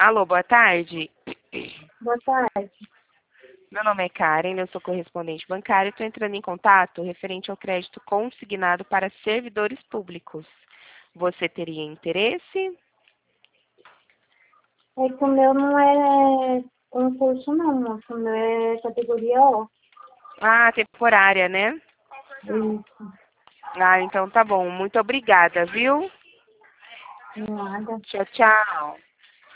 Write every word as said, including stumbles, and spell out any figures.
Alô, boa tarde. Boa tarde. Meu nome é Karen, eu sou correspondente bancária e estou entrando em contato referente ao crédito consignado para servidores públicos. Você teria interesse? É que o meu não é um curso não, moço. O meu é categoria O. Ah, temporária, né? Isso. Ah, então tá bom. Muito obrigada, viu? Nada. Tchau, tchau.